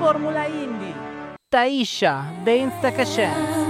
Formula Indie. Taisha, Dance Like a Chance.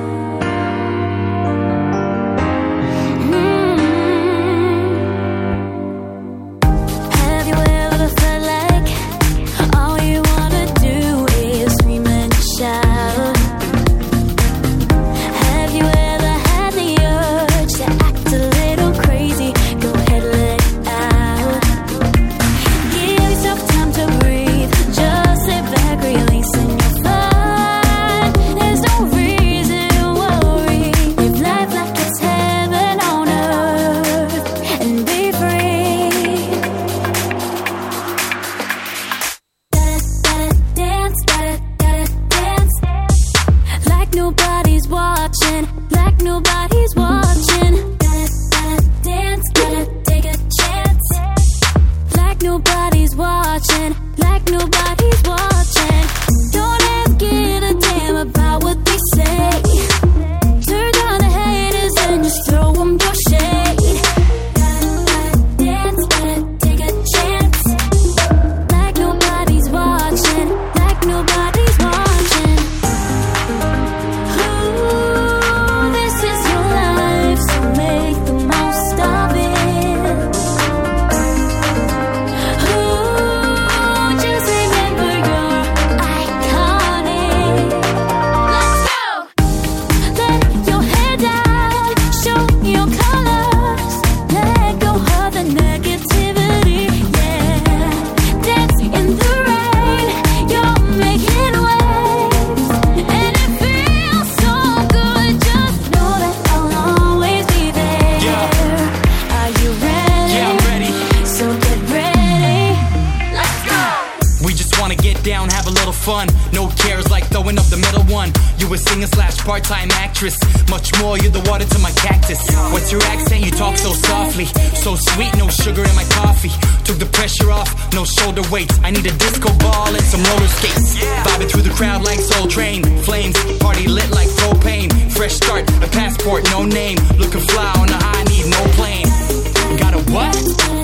Part-time actress, much more, you're the water to my cactus. What's your accent? You talk so softly, so sweet, no sugar in my coffee. Took the pressure off, no shoulder weights. I need a disco ball and some roller skates. Vibing through the crowd like Soul Train. Flames, party lit like propane. Fresh start, a passport, no name. Looking fly on the high, need no plane. Got a what?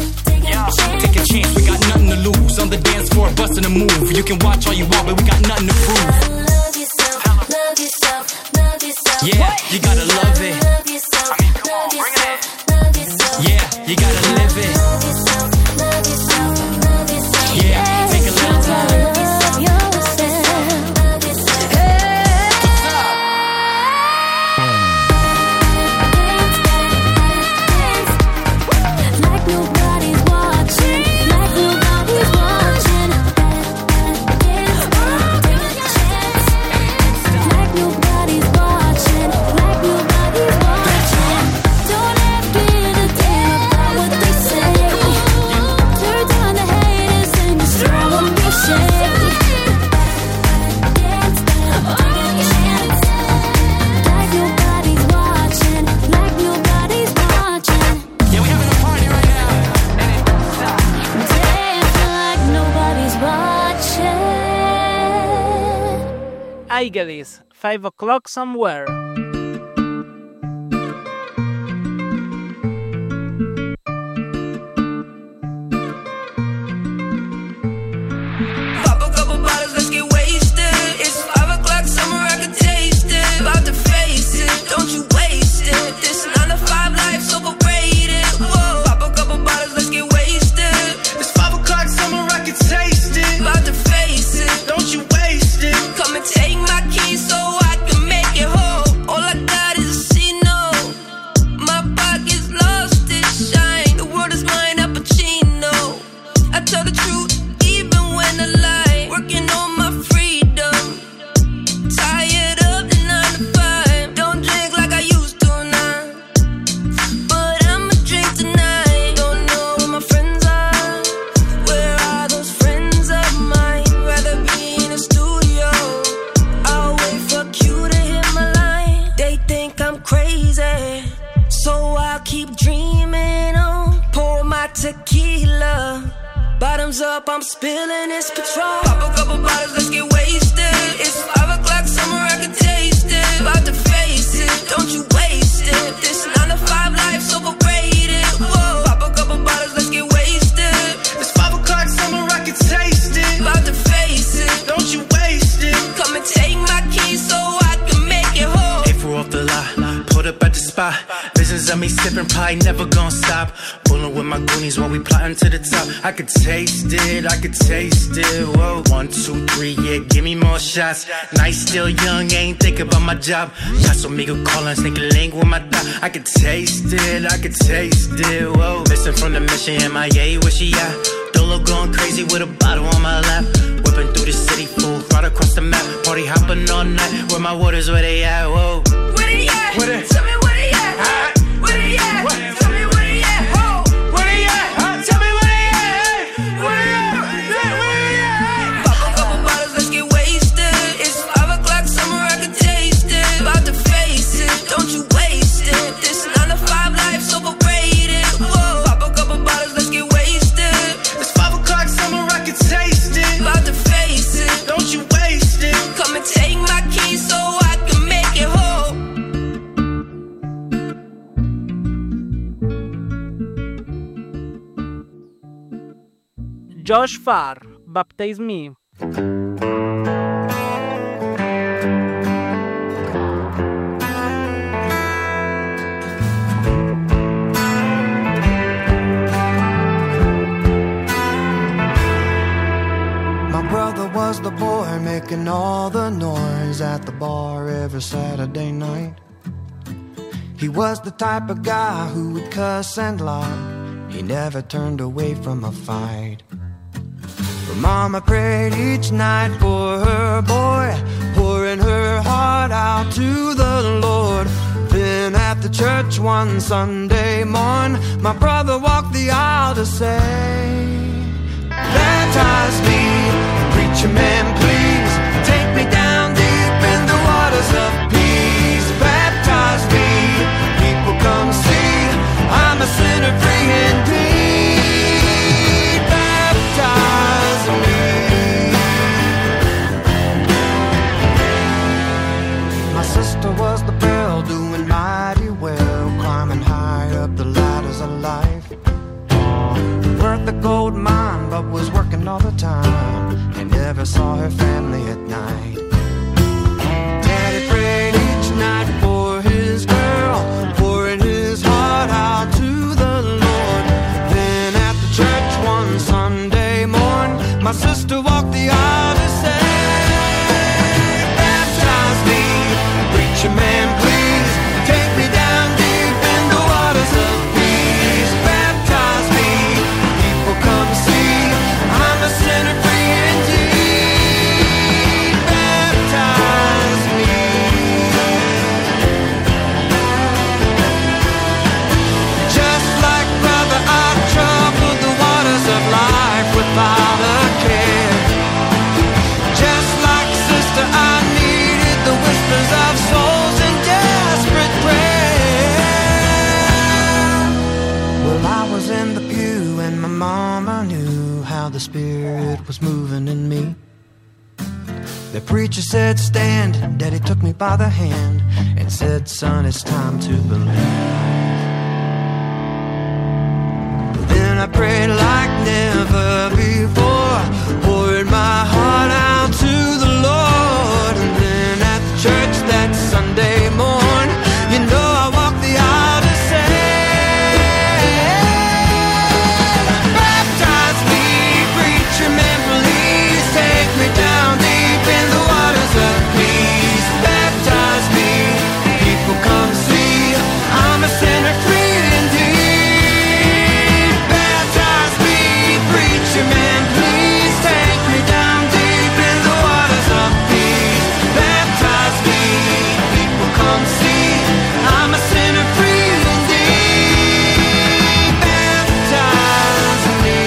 Take a chance, we got nothing to lose. On the dance floor, busting a move. You can watch all you want, but we got nothing to prove. Love yourself, love yourself. Yeah, you gotta love it. Love yourself, love yourself, love yourself. Yeah, you gotta live it. Love yourself, love yourself, love yourself. Yeah, take a little time. Love yourself, love yourself. Hey. What's up? Like nobody's watching, like nobody's watching. Like nobody's watching, like nobody's watching. Don't ever give a damn about what they say. Turn down the haters and just throw them your shade. Dance, dance, like nobody's watching, like nobody's watching. Yeah, we having a party right now. Dance like nobody's watching. Aigelis, 5 O'Clock Somewhere. Pop a couple bottles, let's get wasted. It's 5 o'clock, summer, I can taste it. About to face it, don't you waste it. This 9 to 5 life's overrated. Whoa. Pop a couple bottles, let's get wasted. It's 5 o'clock, summer, I can taste it. About to face it, don't you waste it. Come and take my keys so I can make it home. All I got is a C-note. My pocket's lost its shine. The world is mine, Al Pacino. I tell the truth, even when I lie. Working on my freedom. Tired of the 9 to 5. Don't drink like I used to now, but I'ma drink tonight. Don't know where my friends are. Where are those friends of mine? Rather be in a studio. I'll wait for Q to hit my line. They think I'm crazy, so I'll keep dreaming on. Pour my tequila. Bottoms up, I'm spilling this Patron. Pop a couple bottles, let's get wasted. It's 5 o'clock, summer, I can taste it. About to face it, don't you waste it. This 9 to 5 life's overrated. Whoa. Pop a couple bottles, let's get wasted. It's 5 o'clock, summer, I can taste it. About to face it, don't you waste it. got me sipping, probably never gonna stop. Pulling with my goonies while we plotting to the top. I could taste it, I could taste it. Whoa, 1, 2, 3, yeah, give me more shots. Nice, still young, ain't thinking about my job. Casamigo calling, sneaking link with my dog. I could taste it, I could taste it. Whoa, missing from the mission, MIA, where she at? Dolo going crazy with a bottle on my lap. Whipping through the city, full right across the map. Party hopping all night, where my waters, where they at? Whoa, Where they at? Where they- Tell me where they at. Where they at? What? Tell me where they at. Ho! where they at? Tell me where they at? Where they at? Pop a couple bottles, let's get wasted. It's 5 o'clock, summer, I can taste it. About to face it, don't you waste it. This 9 to 5 life's overrated. Whoa. Pop a couple bottles, let's get wasted. It's 5 o'clock, summer, I can taste it. About to face it, Don't you waste it. come and take my keys so I can make it whole. Josh Farr, Baptize Me. My brother was the boy making all the noise at the bar every Saturday night. He was the type of guy who would cuss and lie. He never turned away from a fight. But Mama prayed each night for her boy, pouring her heart out to the Lord. Then at the church one Sunday morn, my brother walked the aisle to say, baptize me, preacher man, please. Take me down deep in the waters of peace. Baptize me, people come see. I'm a sinner free indeed. Baptize me. My sister was the belle, doing mighty well, climbing high up the ladders of life. Worked the gold mine, but was working all the time, and never saw her family at night. Daddy prayed each night for his girl, pouring his heart out to the Lord. Then at the church one Sunday morn, my sister walked the aisle to say, baptize me, preacher man, please. Take me down deep in the waters of peace. Baptize me, people come see. I'm a sinner free indeed. Baptize me. Just like brother, I troubled the waters of life without a care. Just like sister, I needed the whispers of souls in desperate prayer. Well, I was in the pew and my mama knew how the Spirit was moving in me. The preacher said, stand. Daddy took me by the hand and said, son, it's time to believe. Then I prayed like never before, poured my heart out to the Lord. And then at the church that Sunday morn, you know I walked the aisle to say, baptize me, preacher man, please. Take me down deep in the waters of peace. Baptize me, people come see. I'm a sinner free indeed. Baptize me, preacher man, please. Take me down deep in the waters of peace. Baptize me, people come see. I'm a sinner free indeed. Baptize me.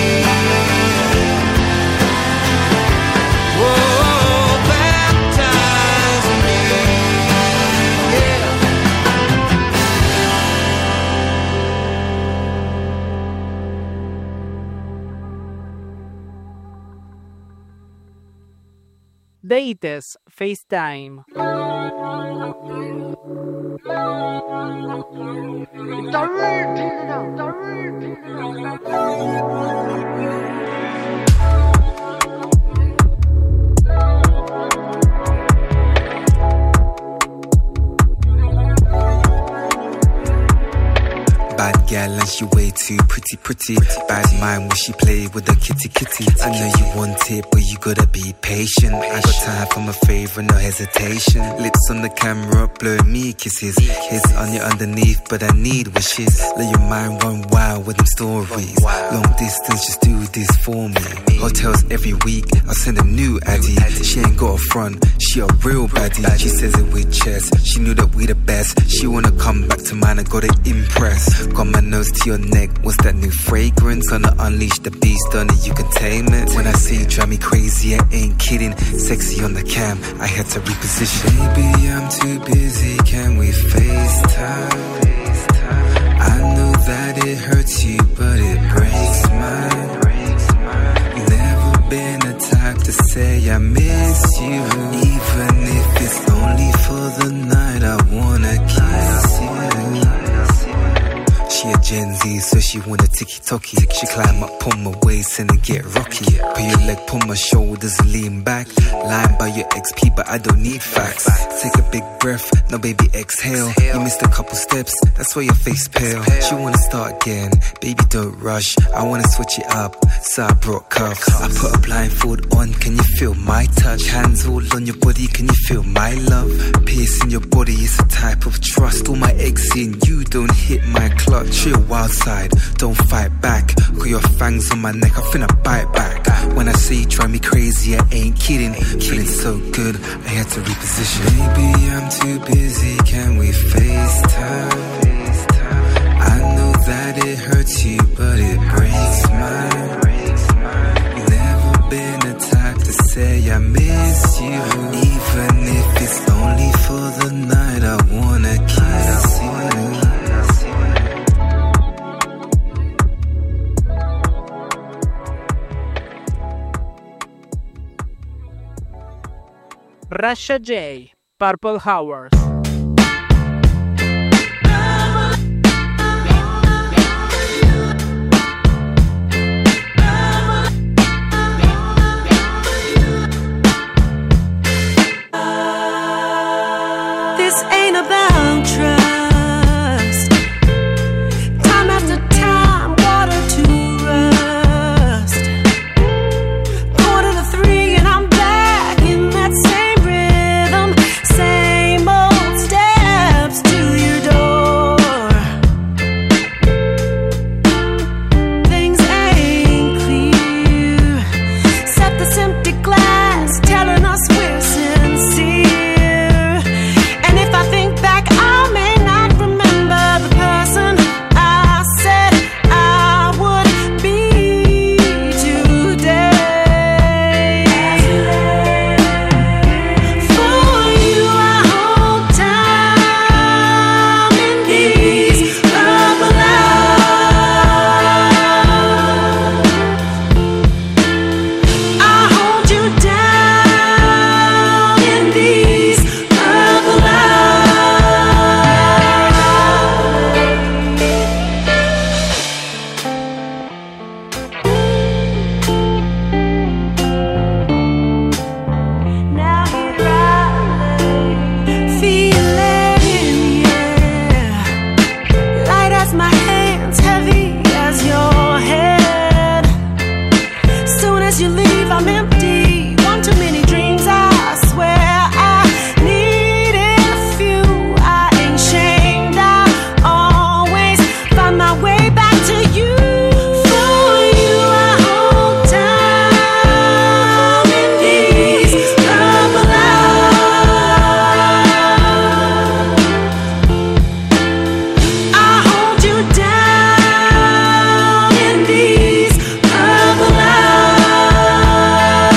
Whoa, baptize me. Yeah. Deites, FaceTime. gal and she way too pretty. Bad mind when she play with the kitty. I know you want it, but you gotta be patient. I got time for my favorite, no hesitation. Lips on the camera, blowing me kisses. Heads on your underneath, but I need wishes. Let your mind run wild with them stories. Long distance, just do this for me. Hotels every week, I'll send a new addy. She ain't got a front, she a real baddie. She says it with chest, she knew that we the best. She wanna come back to mine, I gotta impress. Got my nose to your neck, what's that new fragrance? Gonna unleash the beast, don't it, you can tame it. When I say you drive me crazy, I ain't kidding. Sexy on the cam, I had to reposition. Baby, I'm too busy, can we FaceTime? I know that it hurts you, but it breaks mine. Never been the type to say I miss you. Even if it's only for the night, I wanna kiss you. She a Gen Z, so she wanna ticky-tocky. She climb up on my waist and then get rocky. Put your leg on my shoulders and lean back. Lying by your XP, but I don't need facts. Take a big breath, now baby exhale. You missed a couple steps, that's why your face pale. She wanna start again, baby don't rush. I wanna switch it up, so I brought cuffs. I put a blindfold on, can you feel my touch? Hands all on your body, can you feel my love? Piercing your body is a type of trust. All my eggs in you, don't hit my clutch. You're wild side, don't fight back. Got your fangs on my neck, I finna bite back. When I say you drive me crazy, I ain't kidding. Feeling so good, I had to reposition. Baby, I'm too busy, can we FaceTime? I know that it hurts you, but it breaks mine. Never been the type to say I miss you. Even if it's only for the night, I wanna kiss you. Rasha J, Purple Hours. This ain't about trust. Time after time, water to rust. 2:45 and I'm back in that same rhythm. Same old steps to your door. Things ain't clear. Set this empty glass, telling us we're sincere. And if I think back, I may not remember the person I said I would be today. For you, I hold time in these purple hours. I hold you down in these purple Now here I lay, feeling, yeah, light as my hands, heavy as your head. Soon as you leave, I'm empty. One too many dreams, I swear. I needed a few. I ain't shamed. I always find my way back to you. For you, I hold time in these purple hours. I hold you down in these purple hours.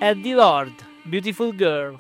Eddie Lord, Beautiful Girl.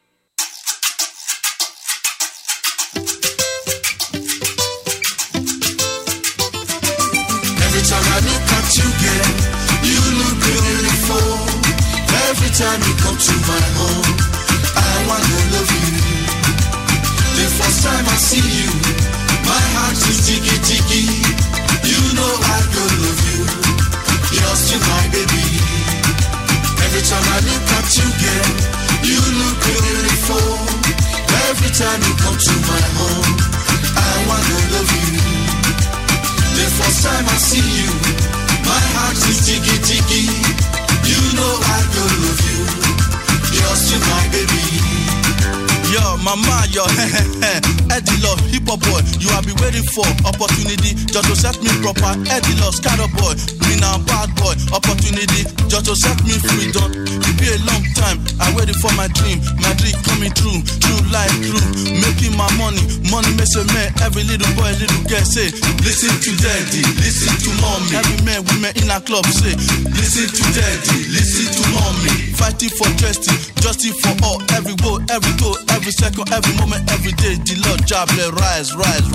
Every time I look at you, girl, you look beautiful. Every time you come to my home, I wanna love you. The first time I see you, my heart is jiggy jiggy. You know I gonna love you. You're still my baby. Every time I look at you, girl, you look beautiful. Every time you come to my home, I wanna love you. The first time I see you, my heart is jiggy jiggy. You know I gonna love you. You're still my baby. Yo, mama, yo, Eddie Love, hip hop boy, you have been waiting for opportunity just to set me proper. Eddie Love, scatter boy, me now bad boy, opportunity just to set me free. Don't it be a long time? I waited for my dream coming true, true life, true, making my money makes a man. Every little boy, little girl say, listen to daddy, listen to mommy. Every man, women in a club say, listen to daddy, listen to mommy. Fighting for justice for all, every word, every goal, every second, every moment, every day. The Lord job, let rise.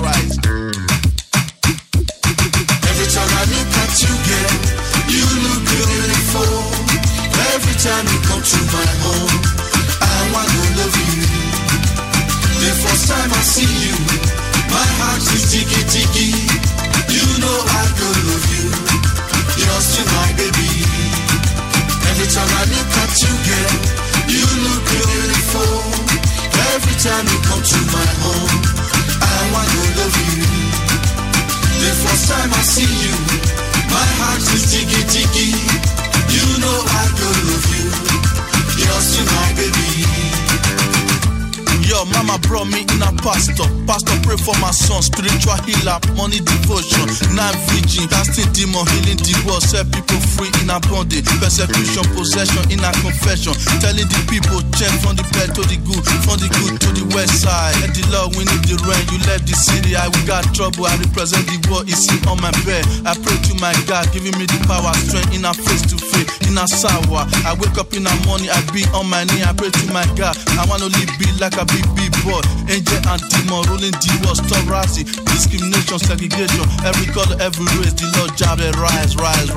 Every time I look at you, girl, you look beautiful. Every time you come to my home, I wanna love you. The first time I see you, my heart is jiggy jiggy. You know I gonna love you. You're still my baby. Every time I look at you, girl, you look beautiful. Every time you come to my home, I wanna love you. The first time I see you, my heart is jiggy jiggy. You know I gonna love you. You're still my baby. Yo, mama brought me in a pastor pray for my son, spiritual healer, money devotion, night virgin, casting demon, healing the world, set people free in a bondage, persecution, possession in a confession, telling the people, change from the bad to the good, from the good to the west side. And the Lord, we need the rain, you left the city, we got trouble, I represent the world, it's on my bed. I pray to my God, giving me the power, strength in a face to face, in a sour. I wake up in the morning, I be on my knee, I pray to my God, I wanna live big like a big boy, angel and demon, rolling the world, stop rising, discrimination, segregation, every color, every race, the Lord job, they rise.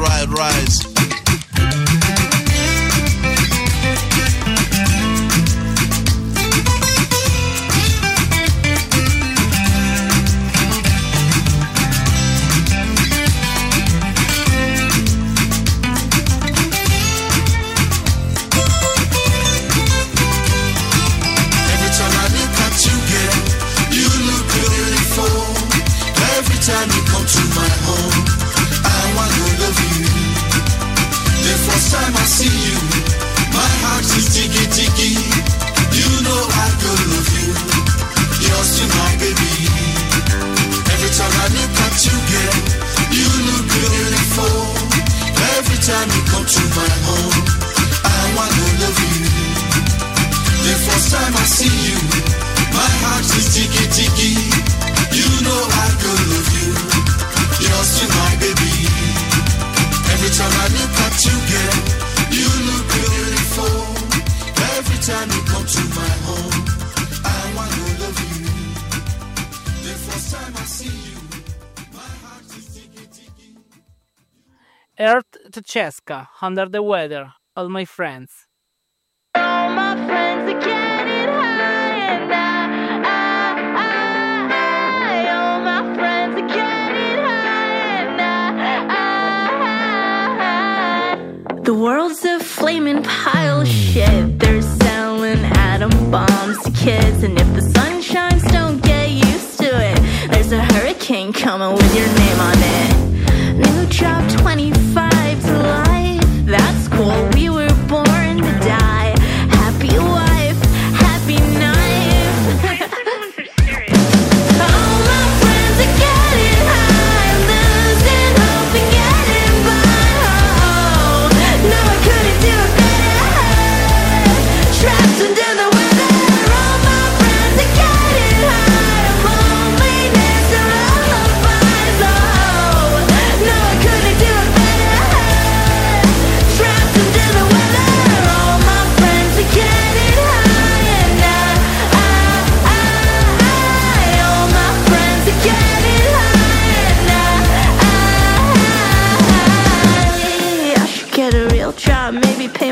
Time you come to my home, I wanna love you. The first time I see you, my heart is jiggy jiggy. You know I gonna love you. You're still my baby. Every time I look at you, girl, you look beautiful. Every time you come to my home, I wanna love you. The first time I see you, my heart is jiggy jiggy. You know I gonna love you. You're still my baby. Every time I look at you, girl, you look beautiful. Every time you come to my home, I wanna love you. The first time I see you, my heart is jiggy jiggy. Earth Tcheska, Under the Weather, All My Friends. All my friends are getting high and all my friends are getting high and the world's a flaming pile of shit. They're selling atom bombs to kids, and if the sun shines, don't get used to it. There's a hurricane coming with your name on it. New job, 25 to life. That's cool. We were born to die. Happy wife, happy knife. All my friends are getting high, losing hope and getting by. Oh, no, I couldn't do it better. Trapped under the weather. All my friends are getting high, loneliness and lullabies. Oh, no, I couldn't do it better. Trapped under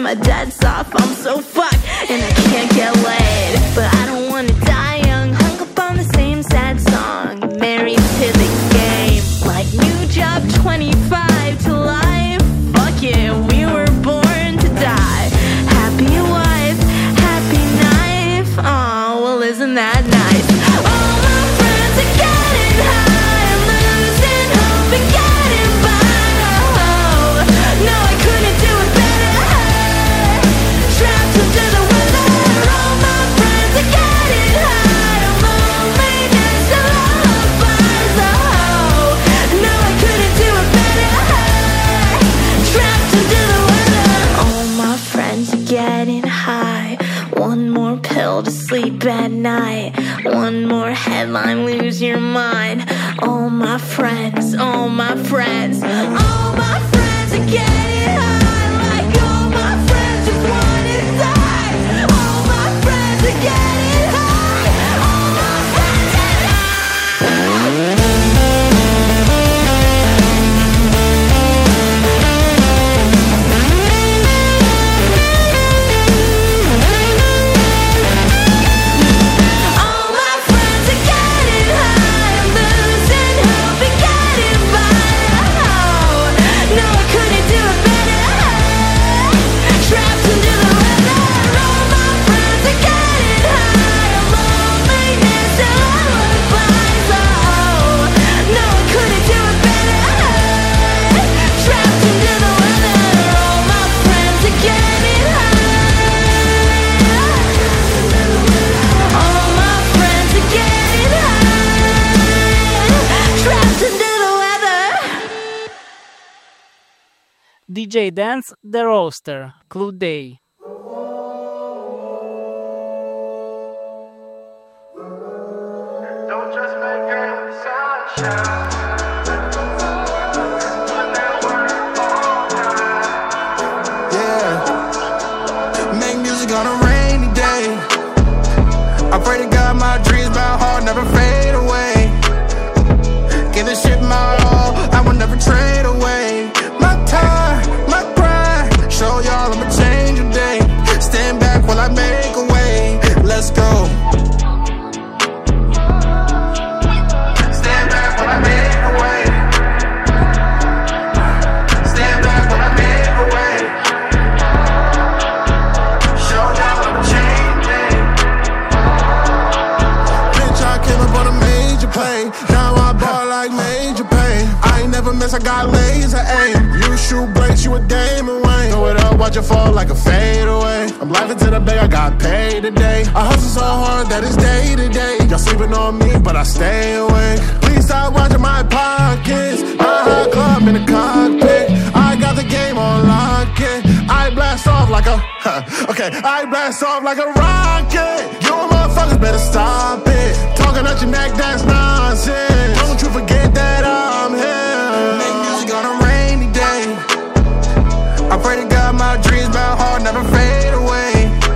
My dad's off, I'm so fucked, and I can't get laid. But I don't wanna die young, hung up on the same sad song. Married to the game, like new job, 25 to life. Fuck it, we were born to die. Happy wife, happy knife. Aw, well isn't that nice? All my friends are getting high, losing hope and getting by. Oh, no, I couldn't do it better. Trapped under the weather. All my friends are getting high, loneliness and lullabies. Oh, no, I couldn't do it better. Trapped under the weather. All my friends are getting high. One more pill to sleep at night. One more headline, lose your mind. All my friends, all my friends, all my friends are getting high. Like all my friends just wanna die. All my friends are getting high. All my friends are All my friends are getting high, losing hope and getting by. Oh, no, I couldn't do it better. Trapped under the weather. All my friends are getting high, loneliness and lullabies. Oh, no, I couldn't do it better. Trapped under the weather. All my friends are getting high. All my friends are getting high. Trapped under the weather. DJ Dance The Roaster, Clue Day. Don't just make game with the sunshine. Yeah. Make music on a rainy day. I pray to God my dreams, my heart never fade away. Give this shit my all, I will never trade away. My time, my grind, show y'all I'ma change your day. Stand back while I make a way. Let's go. Stand back while I make a way. Stand back while I make a way. Show y'all I'ma change it. Bitch, I came up on a major play. Now I ball like major pain. I ain't never miss, I got laser aim. You shoot breaks, you a Dame and Wayne. Throw it up, watch it fall like a fade away. I'm laughing to the bay, I got paid today. I hustle so hard that it's day to day. Y'all sleeping on me, but I stay awake. Please stop watching my pockets. My hot club in the cockpit. I got the game on lock it. I blast off like a okay. I blast off like a rocket. You motherfuckers better stop it. Talking at your neck, that's nonsense. Don't you forget that I'm here. Make music on a rainy day. I pray to God my dreams, my heart never fade away.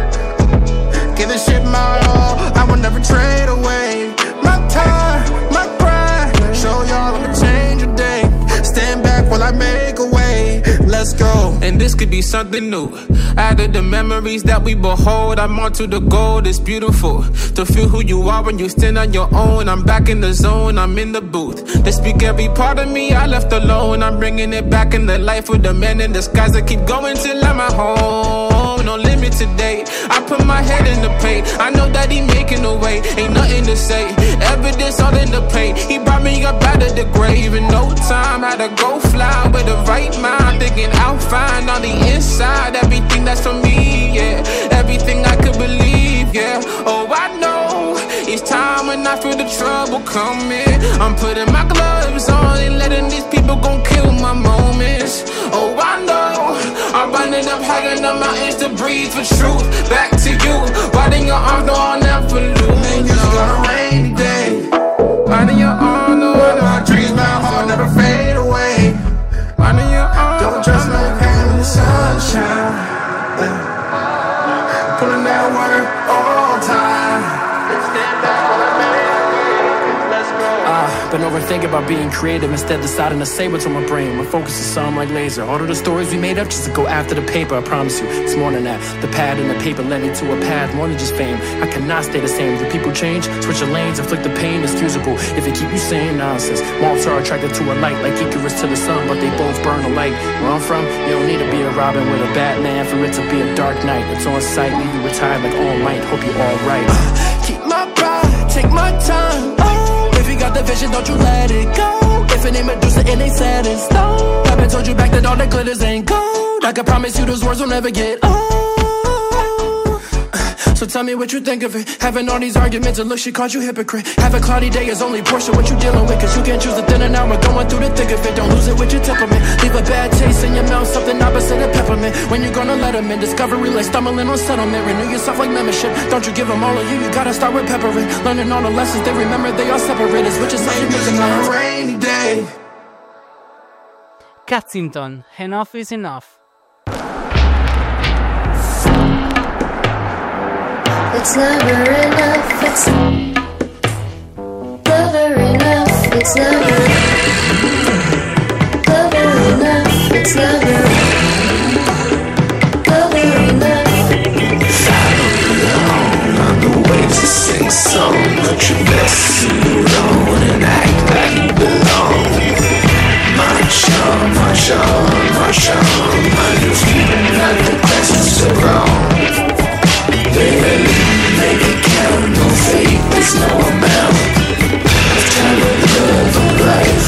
Give this shit my all, I will never trade away. My time, my grind, show y'all I'ma change your day. Stand back while I make a way. Let's go. And this could be something new. Out of the memories that we behold, I'm onto the gold. It's beautiful to feel who you are when you stand on your own. I'm back in the zone, I'm in the booth. They speak every part of me I left alone. I'm bringing it back in the life with the man in the skies. I keep going till I'm at home. No limit today. I put my head in the paint. I know that he making a way. Ain't nothing to say. Evidence all in the plate. He brought me up out of the grave in no time. Had to go fly with the right mind. Thinking I'll find on the inside everything that's for me, yeah. Everything I could believe, yeah. Oh, I know it's time when I feel the trouble coming. I'm putting my gloves on and letting these people gon' kill my moments. Oh, I know I'm running up high enough mountains to breathe for truth. Back to you, riding your arms, no, I'll never lose. Make music on a rainy day. Riding your arms, no, my dreams, my heart never fade away. Riding your arms, don't just make pain in the sunshine. Pulling that work all time. Stand back while I make it. Let's go. Been over think about being creative, instead deciding to say what's on my brain. My focus is some like laser. All of the stories we made up just to go after the paper. I promise you, it's more than that. The pad and the paper led me to a path more than just fame. I cannot stay the same. Do people change? Switch your lanes, inflict the pain, excusable if it keep you sane. Nonsense. Moths are attracted to a light like Icarus to the sun, but they both burn alike. Where I'm from, you don't need to be a Robin with a Batman for it to be a dark night. It's on sight, leave you retired like All Might. Hope you're alright. Keep my pride, take my time. Oh, if you got the vision, don't you let it go. If it ain't Medusa, it ain't set in stone. I've been told you back that all the glitters ain't gold. I can promise you those words will never get old. So tell me what you think of it. Having all these arguments and look, she called you hypocrite. Have a cloudy day is only portion what you dealing with. Cause you can't choose the thin and now we're going through the thick of it. Don't lose it with your temperament. Leave a bad taste in your mouth, something opposite of peppermint. When you gonna let them in? Discovery like stumbling on settlement. Renew yourself like membership. Don't you give them all of you, you gotta start with peppering. Learning all the lessons they remember, they are separate. As which is such a mixing on a rainy day. Cazzington, enough is enough. It's never enough, it's never enough, it's never enough, it's never enough. Follow along on the waves to sing song. Put your best suit on and act like you belong. March on, march on, march on. On your feet and not the questions so wrong. Baby, make it count, no fate, there's no amount of time of love and life.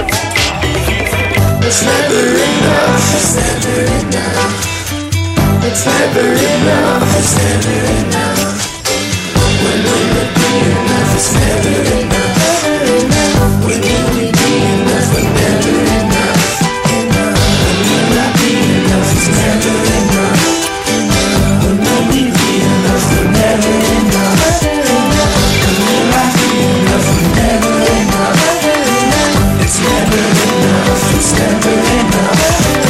It's never enough, it's never enough. It's never enough, it's never enough. When will it be enough, it's never enough. When will it be enough, but never enough. When will I be enough, it's never enough. When will we be enough, but never enough. When will I be enough, but never enough. It's never enough, it's never enough.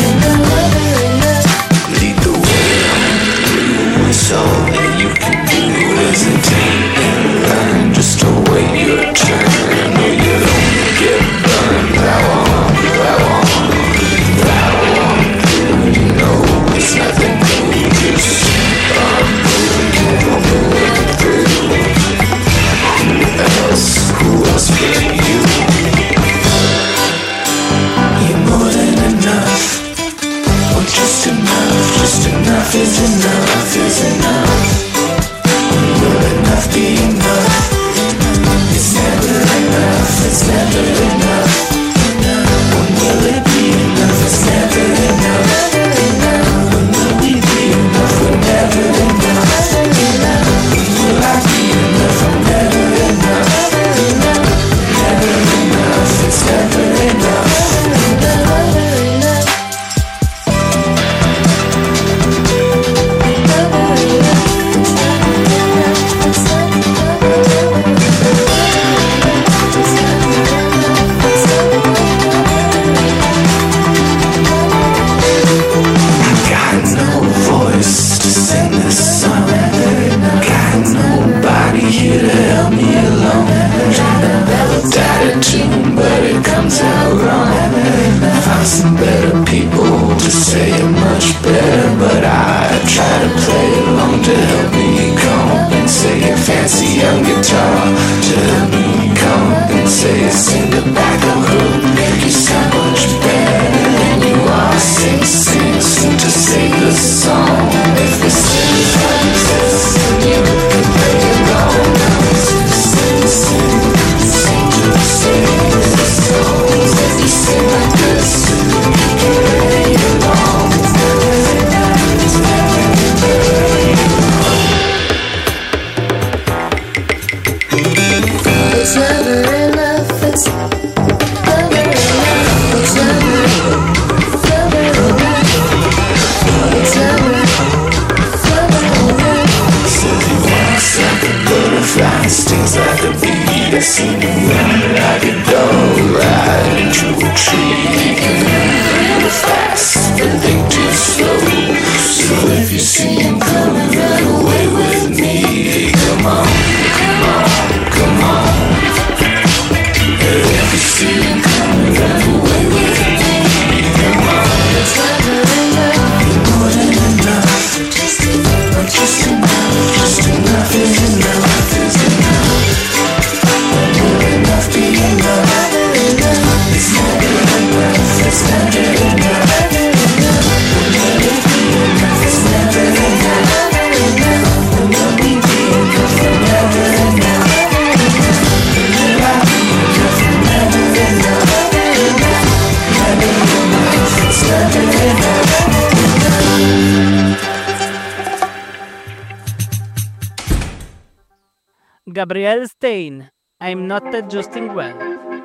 Lead the way on through, it's all that you can do. Hesitate and learn, just to wait your turn. I know you don't get burned. Thou on, you know it's nothing new. Just who else but you? You're more than enough. Oh, just enough is enough, is enough. Will enough be enough? It's never enough, it's never enough. When will it be enough? It's never enough. When will we be enough? We're never enough. When will I be enough? I'm never enough. Never enough, it's never enough. But it comes out wrong. Find some better people to say it much better, but I try to play along to help me compensate. Fancy young guitar to help me compensate. Sing the back of hook, make you sound much better than you are. Sing to save the song. If the city exists, then you can play along. Sing to save the songs. If you sing like this, you can play along. It's never enough, it's never Gabrielle Stein, I'm Not Adjusting Well.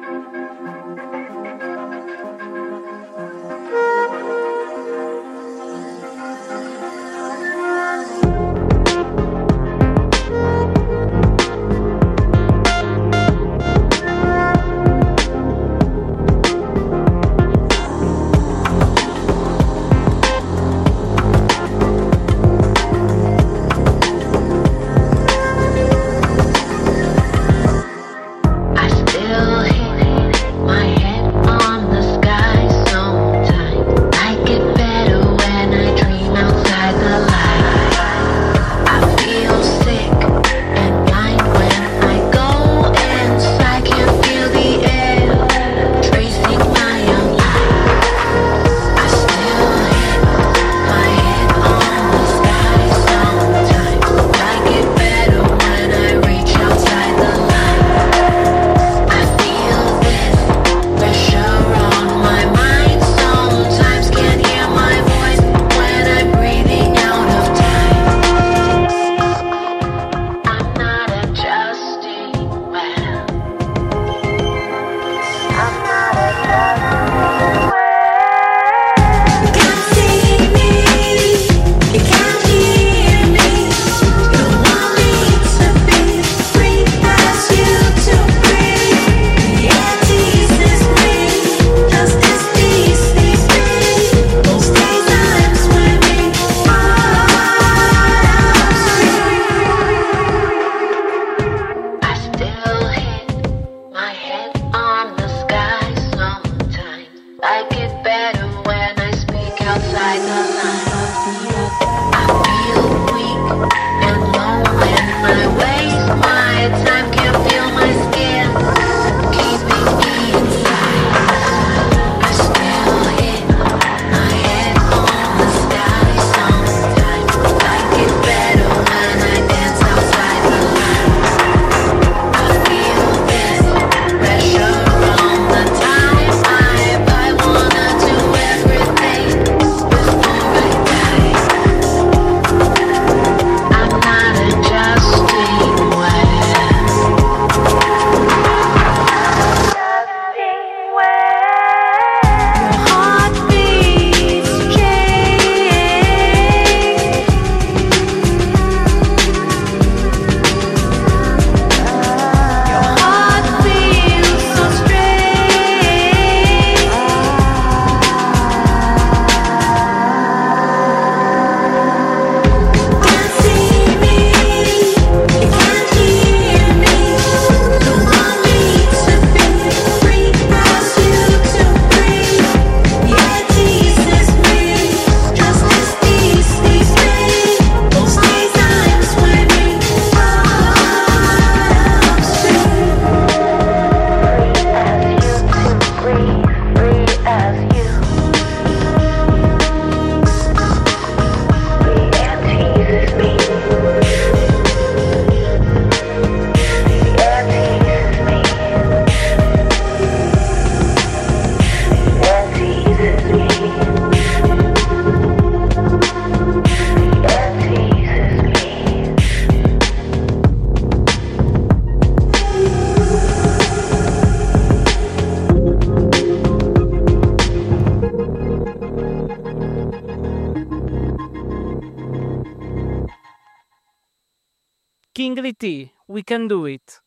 Kingly T, We Can Do It.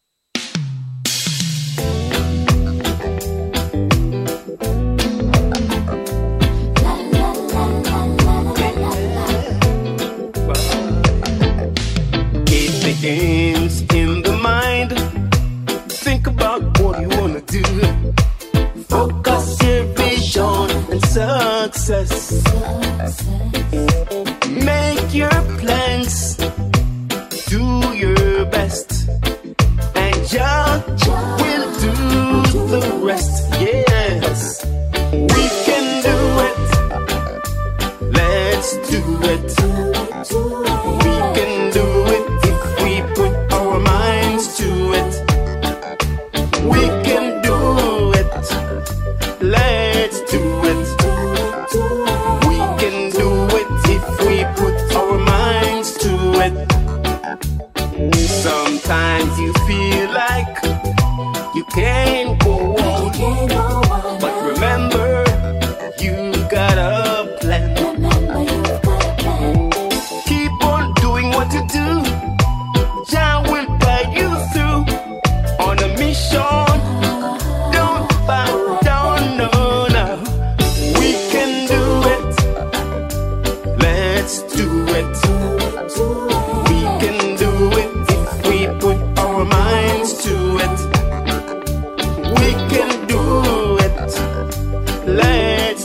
It begins in the mind. Think about what you wanna do. Focus your vision and success. Make your plans. Do your best, and Jah will do the rest. Yes, we can do it. Let's do it. We can do it if we put our minds to it. We can do it. Let's do it. We can do it if we put our minds to it. Sometimes you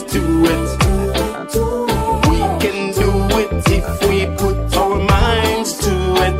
do it. We can do it if we put our minds to it.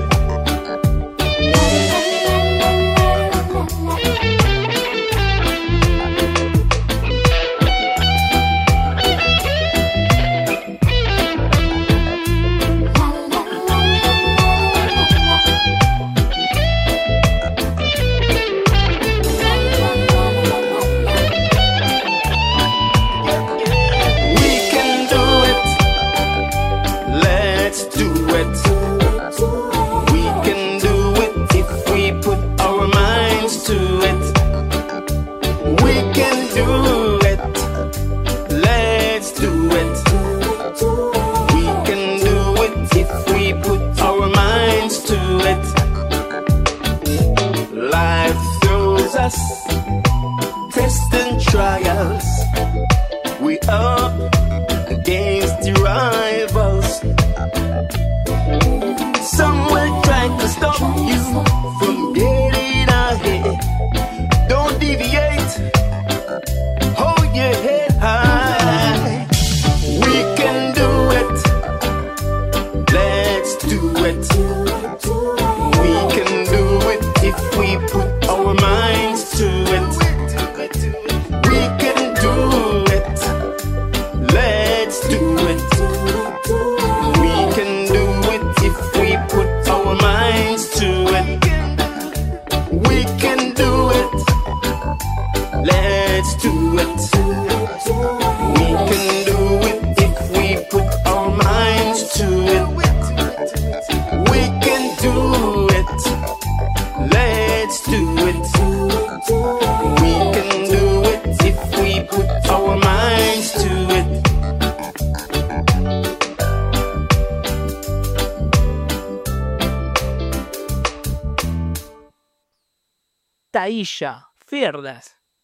Tests and trials, we up against the rivals. Some will try to stop you from getting ahead. Don't deviate, hold your head high. We can do it, let's do it. We can do it if we put our minds to it. We can do it. Let's do it. We can do it if we put our minds to it. We can do it. Let's do it. We can do it if we put our minds to it. We can do it. Let's do it. We can do it if we put our minds to it. Taisha, Fearless.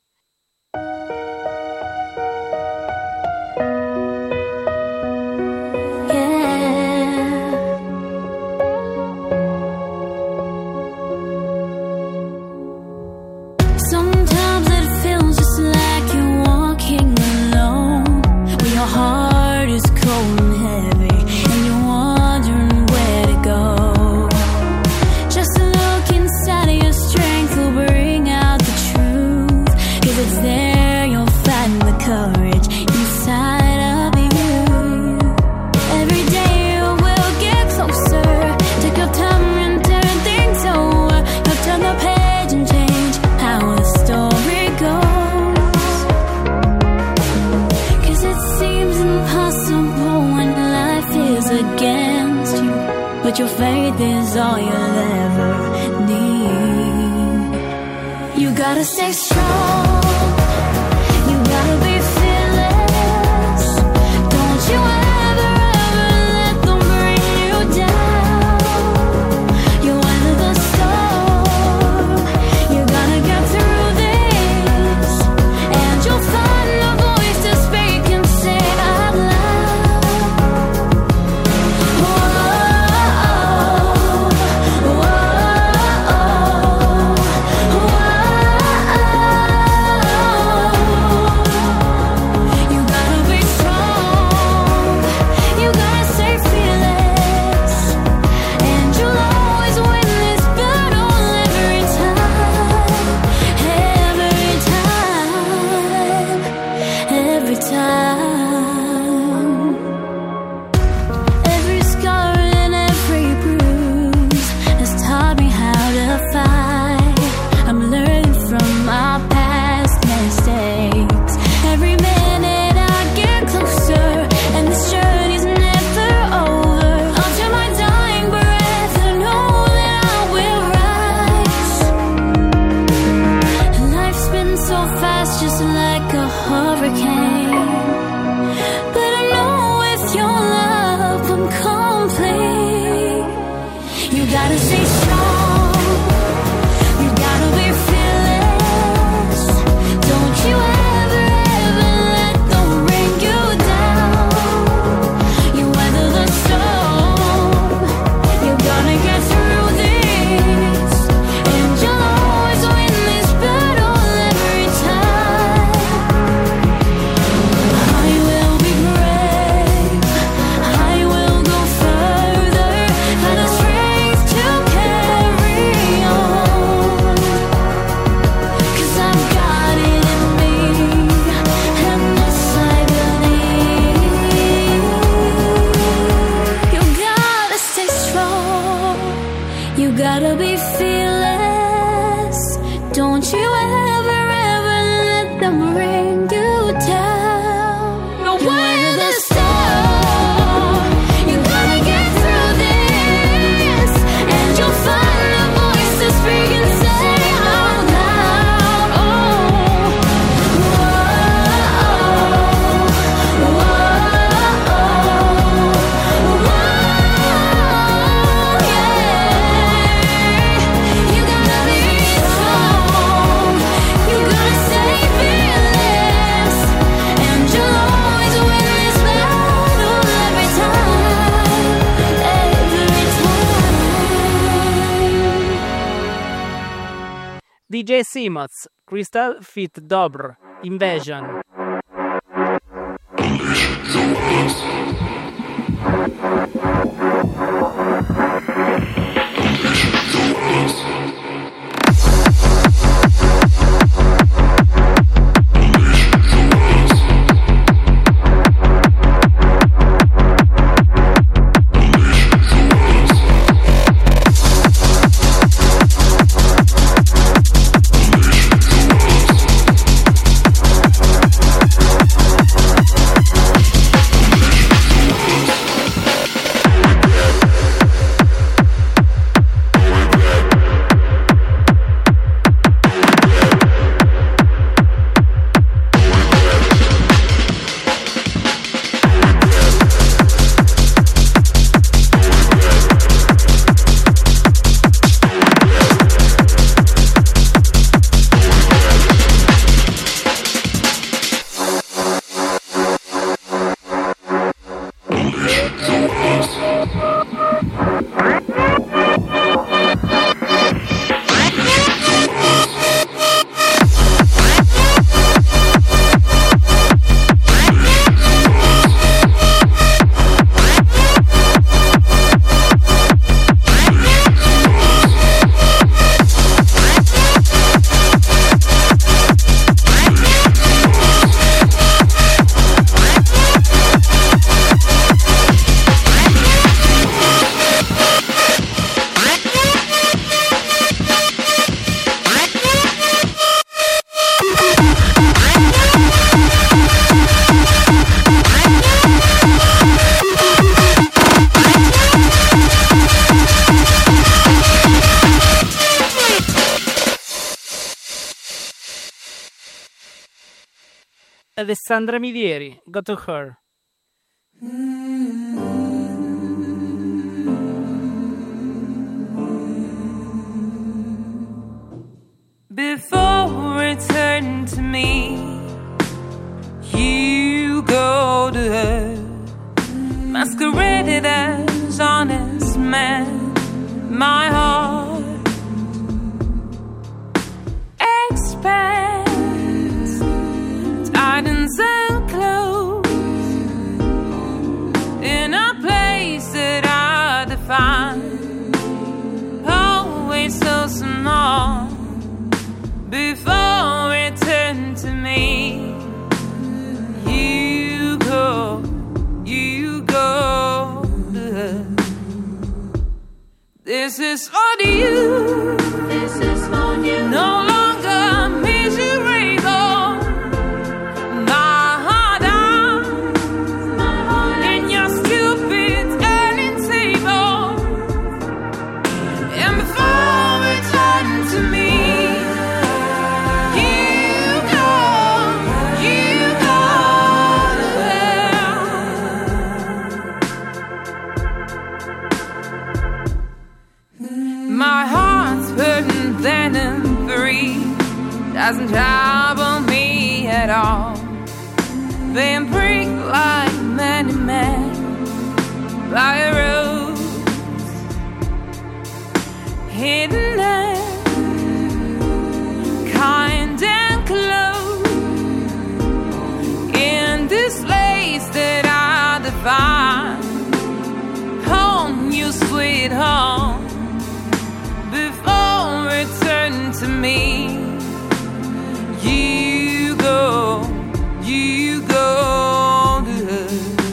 Sometimes it feels just like you're walking alone, when your heart is cold and heavy, and you're wondering where to go. Just look inside of your strength will bring out the truth, 'cause it's there you'll find the courage inside of you. Every day you will get closer. Take your time and turn things over. You'll turn the page and change how the story goes. 'Cause it seems impossible when life is against you, but your faith is all you'll ever need. You gotta stay strong. You gotta be fearless. Don't you ever, ever let them bring you down. You weather the storm. You gotta get through this, and you'll find a voice to speak and say out loud. You gotta be strong. You gotta stay fearless, and you'll always win this battle every time. Every time. Every time. Every scar and every bruise has taught me how to fight. I'm learning from my past mistakes. Every minute I get closer, and this journey's never over. Until my dying breath, I know that I will rise. Life's been so fast, just like a hurricane. But I know with your love I'm complete. You gotta stay strong. You gotta be fearless. Don't you ever, ever let them bring you down. You weather the storm. You're gonna get through this, and you'll always win this battle every time. Are you DJ Simots, Crystal Fit Dobr, Invasion. Alessandra Mivieri, Go to Her. Before return to me, you go to her, masqueraded as honest man. My heart expands, tightens and close in a place that I define, always so small. Before return to me, you go to her. This is for you. This is for you. No longer miserable. My heart out in your stupid turning table. And before return to me, my heart's burdened thin and free, doesn't trouble me at all. Been pricked like many men by a rose, hidden and kind and close in this place that I define. Home, you sweet home. Before return to me, you go to her.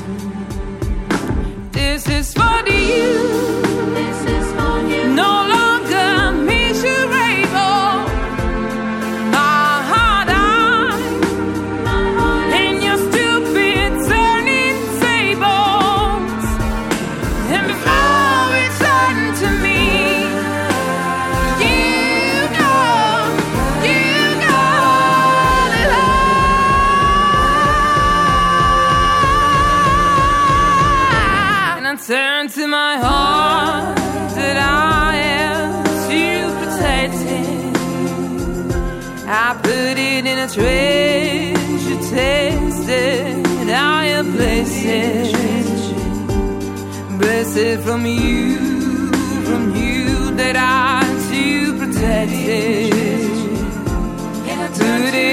This is for you. This is for you. No longer miserable. My heart out in your stupid turning tables. And before return to me, turn to my heart that I am to protect it. I put it in a treasure tested. I am blessed, blessed from you that I to protect it.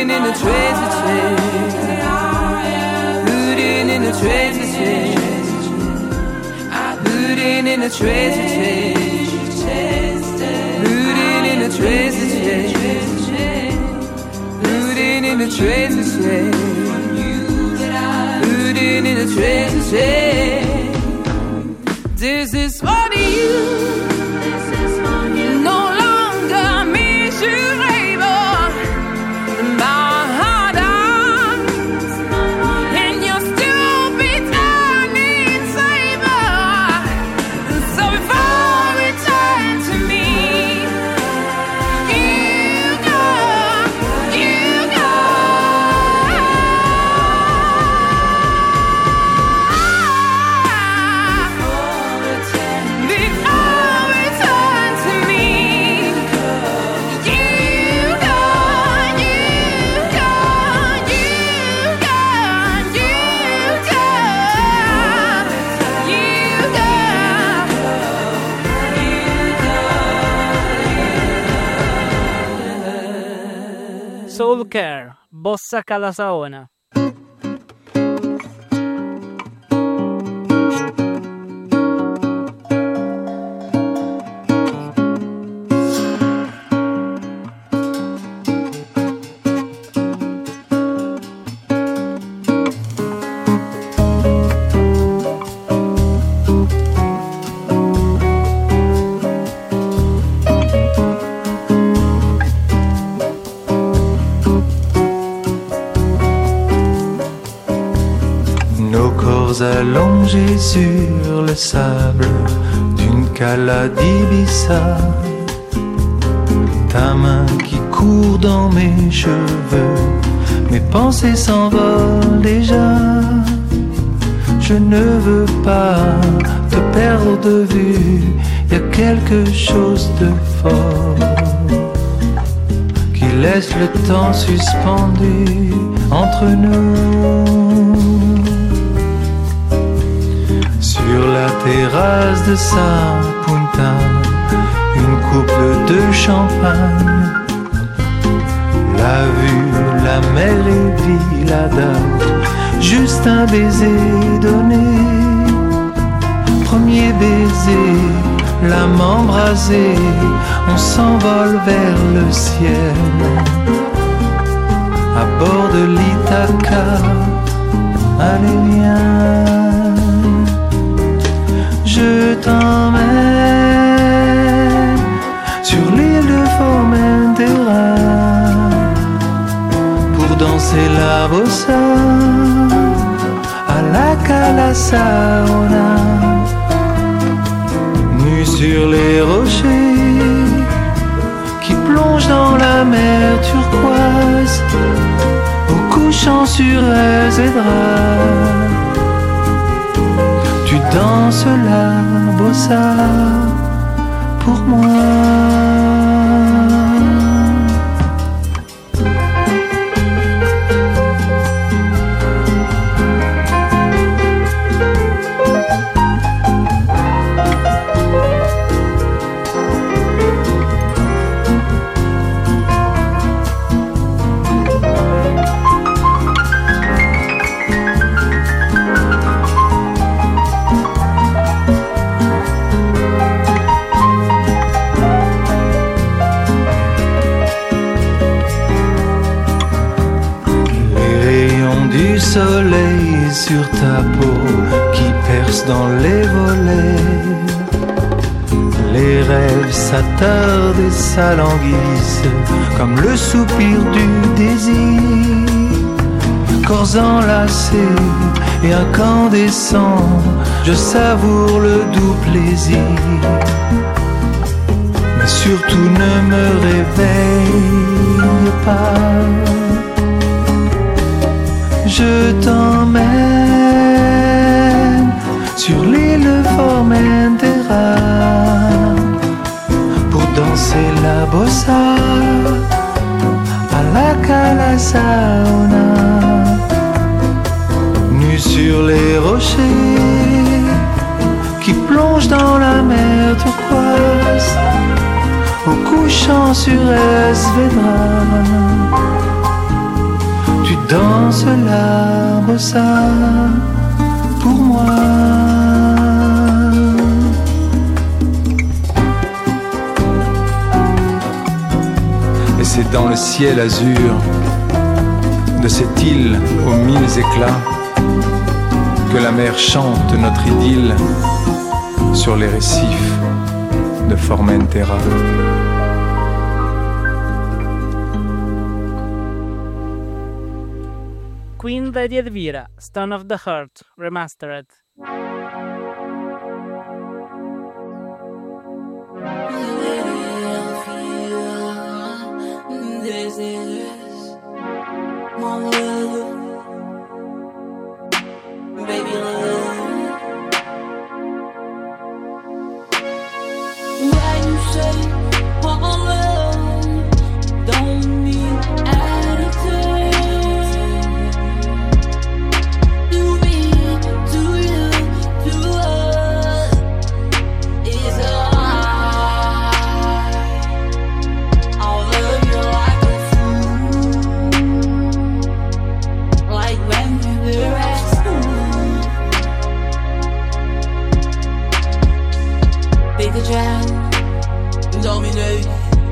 Rooted in the treasure chest. Rooted in the treasure chest. Rooted in the treasure chest. Rooted in the treasure chest. Rooted in the treasure chest. Rooted in the treasure chest. This is for you. No longer miserable. My heart dies, and you're still returning savor. So before return to me, you go, you go. Before return to me, you go, you go, you go, you go, you go. Soul Care, Bossa Calasaona. Nos corps allongés sur le sable d'une cala d'Ibiza. Ta main qui court dans mes cheveux, mes pensées s'envolent déjà. Je ne veux pas te perdre de vue, y a quelque chose de fort qui laisse le temps suspendu entre nous. Sur la terrasse de Sa Punta, une coupe de champagne, la vue, la mer et Villada, juste un baiser donné. Premier baiser, l'âme embrasée, on s'envole vers le ciel. À bord de l'Ithaca, allez viens. Je t'emmène sur l'île de Formentera pour danser la bossa à la Calasaona. Nu sur les rochers qui plongent dans la mer turquoise, au couchant sur Ezedra. Tu danses la bossa pour moi. Soleil sur ta peau qui perce dans les volets. Les rêves s'attardent et s'alanguissent comme le soupir du désir. Corps enlacés et incandescents, je savoure le doux plaisir. Mais surtout ne me réveille pas. Je t'emmène sur l'île de Formentera pour danser la bossa à la Calasaona. Nu sur les rochers qui plongent dans la mer turquoise, au couchant sur Esvedra. Danse la bossa pour moi. Et c'est dans le ciel azur de cette île aux mille éclats que la mer chante notre idylle sur les récifs de Formentera. Queen Lady Elvira, Stone of the Heart, Remastered. This is my love, baby love. When you say my love, don't mean anything to me, to you, to us. It's a lie. I'll love you like a fool, like when we were at school. Big a jam, dominate.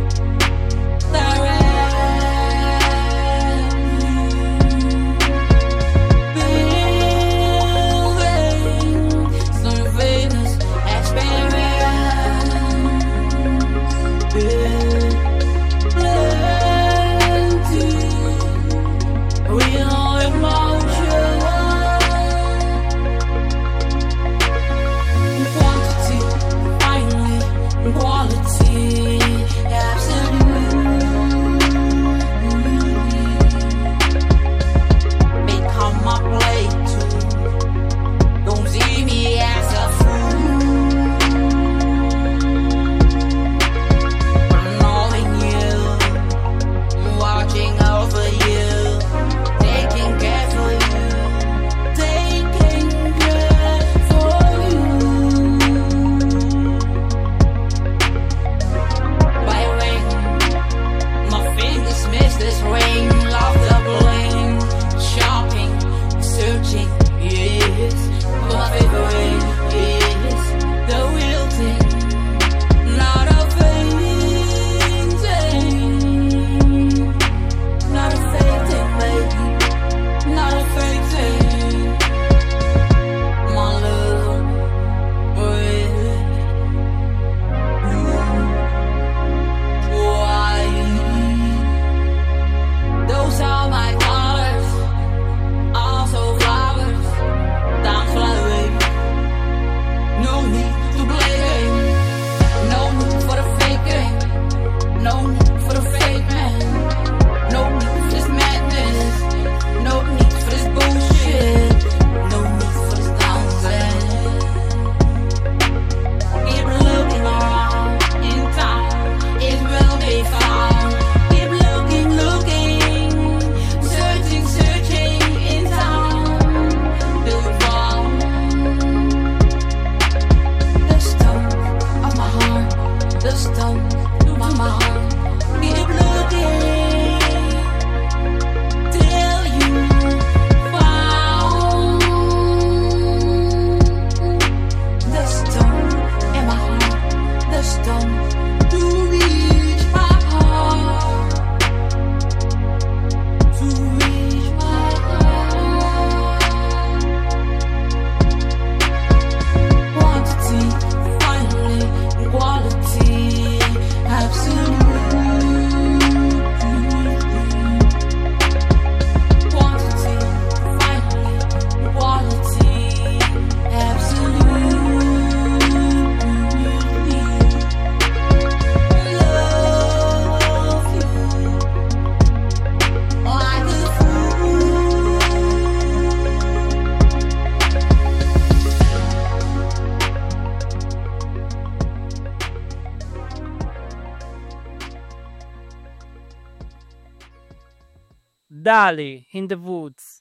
Dali, In the Woods.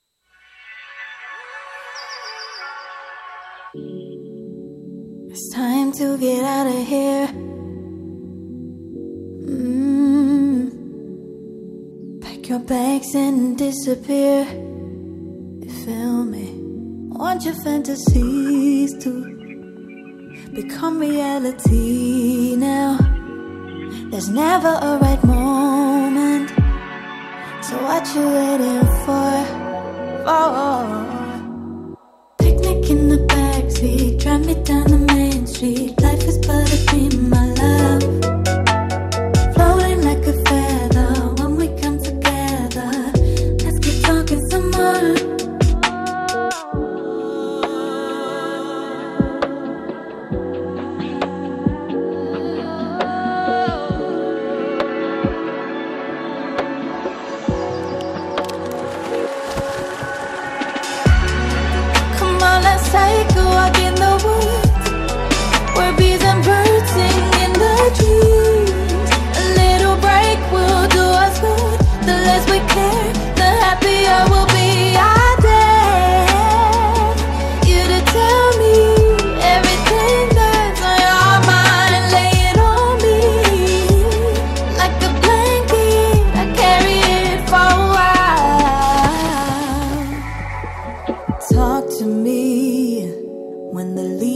It's time to get out of here. Pack your bags and disappear. You feel me? Want your fantasies to become reality now. There's never a right moment, so what you waiting for? Picnic in the backseat, drive me down the main street. Life is but a dream, my love. Floating like a feather when we come together. Let's keep talking some more. Take a walk in the woods, where bees and birds sing in the trees. A little break will do us good. The less we care, the happier we'll be. I dare you to tell me everything that's on your mind. Lay it on me like a blanket. I carry it for a while. Talk to me when the leaves